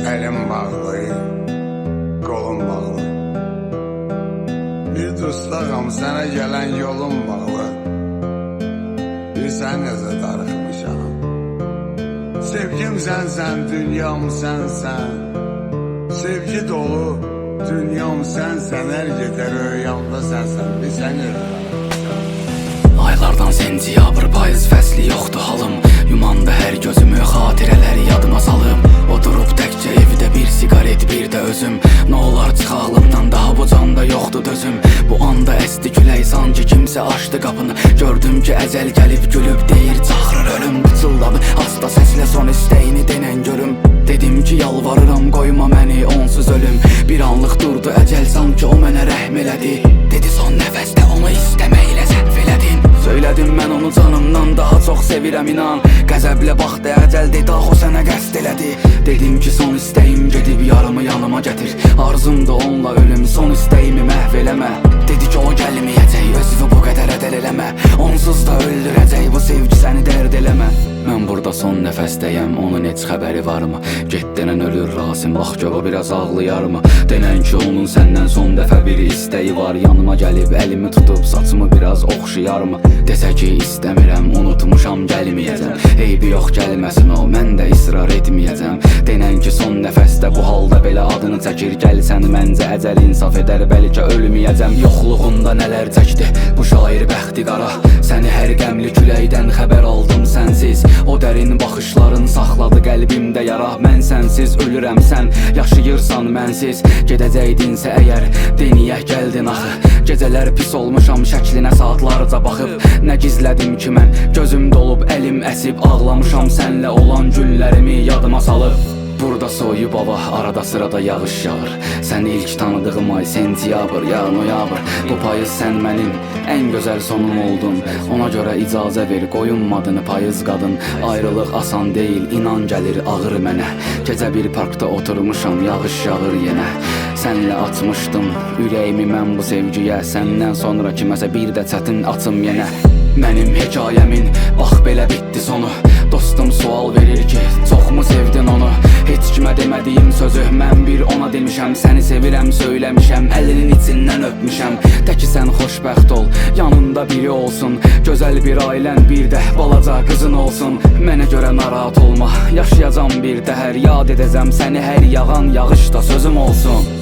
Elim bağlı, qolum bağlı. Bir dustağım, sənə gələn yolum bağlı. Bir sən necə darıxmışam. Sevgim sənsən, dünyam sənsən. Sevgi dolu, dünyam sənsən. Hər gecə rüyamda sənsən, bir sən necə darıxmışam. Aylardan sentyabr, payız fəsli yoxdur halım. Yumanda hər gözümü, xatirələri yadıma salım. Oturub təkcə evdə bir sigaret, bir də özüm. Nə olar çıxağlımdan daha bu canda yoxdur dözüm. Bu anda əsdi külək, sanki kimsə açdı qapını. Gördüm ki əcəl gəlib gülüb deyir çağırır ölüm. Qıçıldadı asta səslə son istəyini denən görüm. Dedim ki yalvarıram qoyma məni onsuz ölüm. Bir anlıq durdu əcəl, sanki o mənə rəhm elədi. Dedi son nəfəsdə onu istəməklə səhv elədin. Söylədim mən onu canımdan daha çox sevirəm inan. Qəzəblə baxdı əcəl dedi axı o sənə qəsd elədi. Dedim ki son istəyim gedib yarımı yanıma gətir. Arzumda onunla ölüm, son istəyimi məhv eləmə. Dedi ki o gəlməyəcək, özünü bu qədər ədəl eləmə. Onsuz da öldürəcək, bu sevgi səni dərd eləmə. Mən burada son nəfəsdəyəm, onun heç xəbəri varmı? Get denən ölür Rasim, bax gör o biraz ağlayarmı? Denən ki onun səndən son dəfə bir istəyi var. Yanıma gəlib əlimi tutub saçımı biraz oxşayarmı? Desə ki istəmirəm, unutmuşam, gəlməyəcəm. Eybi yox gəlməsin o, mən də israr etməyəcəm. Denən ki son nəfəsdə bu halda belə adını çəkir. Gəlsən məncə əcəl insaf edər, bəlkə ölməyəcəm. Yoxluğunda nələr çəkdi bu şair bəxti qara. Səni hər qəmli küləkdən xəbər aldım sənsiz. O dərin baxışların saxladı qəlbimdə yara. Mən sənsiz ölürəm, sən yaşayırsan mənsiz. Gedəcəkdinsə əgər deniyək gəldin axı. Gecələr pis olmuşam, şəklinə saatlarca baxıb. Nə gizlədim ki mən, gözüm dolub, əlim əsib. Ağlamışam sənlə olan günlərimi yadıma salıb. Burada soyub hava, arada sırada yağış yağır. Sən ilk tanıdığım ay sentyabr, ya noyabr. Bu payız sən mənim ən gözəl sonum oldun. Ona görə icazə ver, qoyunmadın payız qadın. Ayrılıq asan deyil, inan gəlir ağır mənə. Gecə bir parkda oturmuşam, yağış yağır yenə. Sənlə açmışdım ürəyimi mən bu sevgiyə. Səndən sonra kiməsə bir də çətin açım yenə. Mənim hekayəmin bax belə bitdi sonu. Dostum sual verir ki, çoxmu sevdin onu? Heç kimə demədiyim sözü mən bir ona demişəm. Səni sevirəm söyləmişəm, əlinin içindən öpmüşəm. Təki sən xoşbəxt ol, yanında biri olsun. Gözəl bir ailən, bir də balaca qızın olsun. Mənə görə narahat olma, yaşayacam bir dəhər. Yad edəcəm səni hər yağan yağışda sözüm olsun.